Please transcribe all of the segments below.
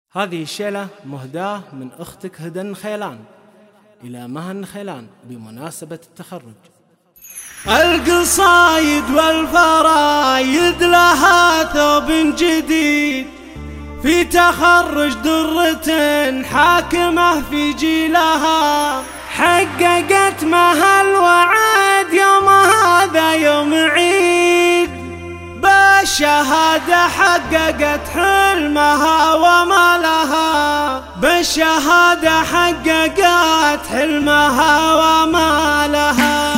هذه الشيلة مهداة من أختك هدى النخيلان إلى مها النخيلان بمناسبة التخرج. القصايد والفرايد لها ثوب جديد في تخرج درة حاكمة في جيلها، حققت مها الوعد يوم هذا يوم عيد، بالشهادة حققت حلمها وما لها، بالشهادة حققت حلمها وما لها.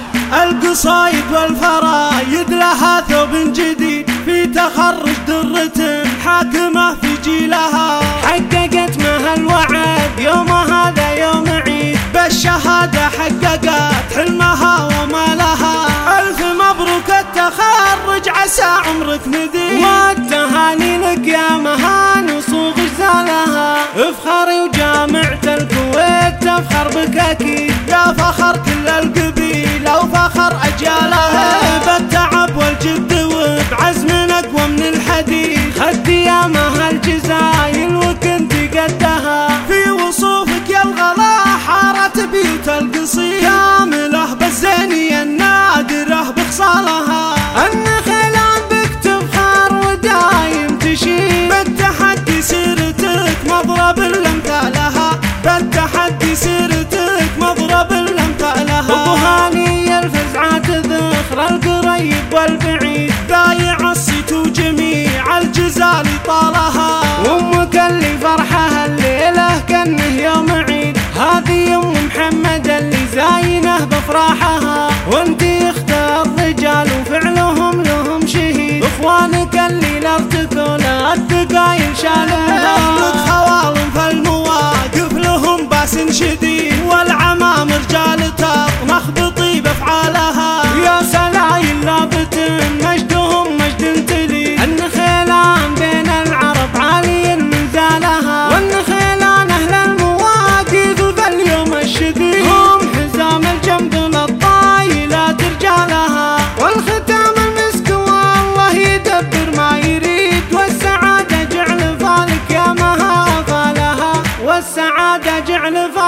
القصايد والفرايد لها ثوب جديد في تخرج درة حاكمة في جيلها، حققت مها الوعد يوم هذا يوم عيد، بالشهادة حققت حلمها وما لها. ألف مبروك التخرج عسى عمرك مديد، والتهاني لك يا مها نصوغ جزالها، افخري وجامعة الكويت تفخر بك أكيد، يا فخر كل القبيلة وفخر أجيالها، بالتعب والجد وبعزم أقوى من الحديد، خدي يا مها الجزايل وكنت قدها، في وصوفك يا الغلا حارت بيوت القصيد، كامله بالزينية النادرة بخصالها، النخيلان بك تفخر ودايم تشيد، بالتحدي سيرتك مضرب لامثالها، بالتحدي سيرتك مضرب لامثالها. ابو هاني الفزعات ذخر القريب والبعيد، بايع الصيت وجميع الجزال طالها، وامك اللي فرحها الليله كانه يوم عيد، هذه ام محمد اللي زاينه بافراحها، وانتي اخت الرجال وفعلهم لهم شهيد، اخوانك اللي لارتكوا الثقايل شالوها، لك خوالم فالمواقف لهم باس شديد، والعمام رجال تطمخ بطيب افعالها، يا سلايل لابت مجدهم مجد تلي، النخيلان بين العرب عالي منزالها، والنخيلان اهل المواقف ذا اليوم الشديد، هم حزام الجنب للطايلات رجالها، والختام المسك والله يدبر ما يريد، والسعادة جعل فالك يا مها فالها، والسعادة جعل فالك